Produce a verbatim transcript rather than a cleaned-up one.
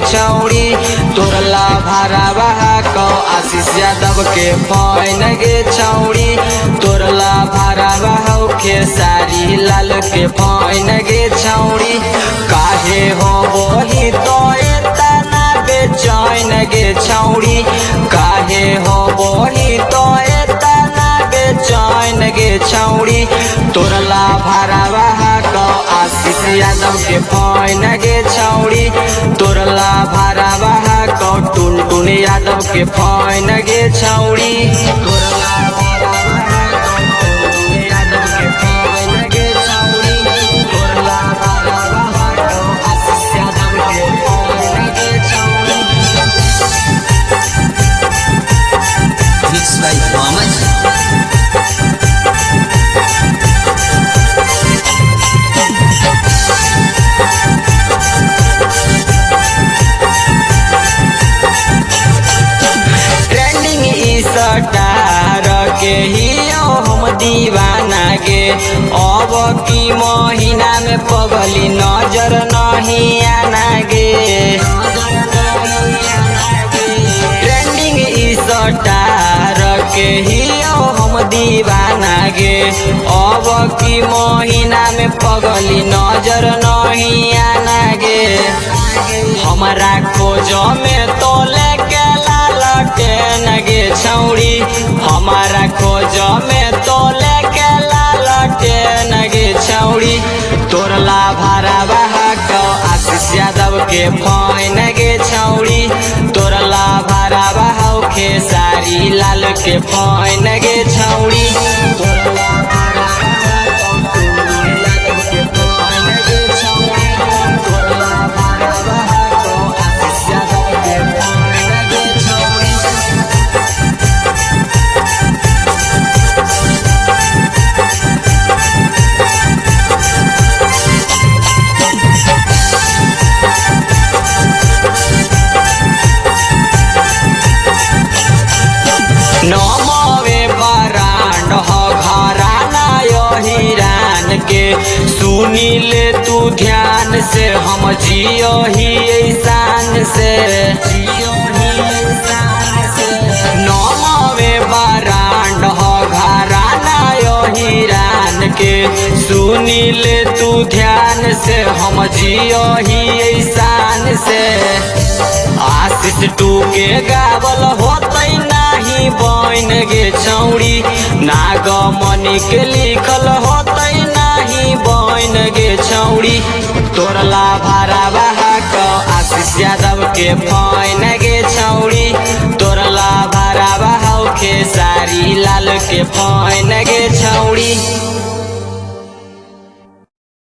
छौड़ी तोरला भरावा को आशीष यादव के फैन गे छौड़ी तोरला भरावा हो खेसारी लाल के फैन गे छौड़ी काहे हो बोही तो एतना बेचैन गे छौड़ी काहे हो बोही तो एतना बेचैन गे छौड़ी तोरला भरावा को आशीष यादव के फैन गे छौड़ी तोरला भरावा को टुन टुन यादव के फैन गे छौड़ी तोरला भरावा टुन यादव के फैन गे छौड़ी तोरला भरावा को आशीष यादव के फैन गे छौड़ी मिक्स बाय मोहम्मद सटार के ही हम दीवाना गे अब की महीना में पगली नजर नहीं आना गे ट्रेंडिंग सटार के ही हम दीवाना गे अब की महीना में पगली नजर नहीं आना गे हमारा खोज में तो लेके लालटेन गे छौड़ी हमारा खोज में तो लेके लालटेन गे छौड़ी तोरला भरावा को आशीष यादव के फैन गे छौड़ी तोरला भरावा हो खेसारी लाल के फैन गे छौड़ी तोरला नमवे बरांड हो घराना यो हिरान के सुनी ले तू ध्यान से हम जियो ही ऐसान से नमवे बरांड हो घराना यो हिरान के सुनी ले तू ध्यान से हम जियो ही ऐसान से आशीष टू के गावल होतै नाही बन गे छौड़ी नागमणि के लिखल होतै नाही बन गे छौड़ी तोरला भरावा को आशीष यादव के फैन गे छौड़ी तोरला भरावा हो खेसारी लाल के फैन गे छौड़ी।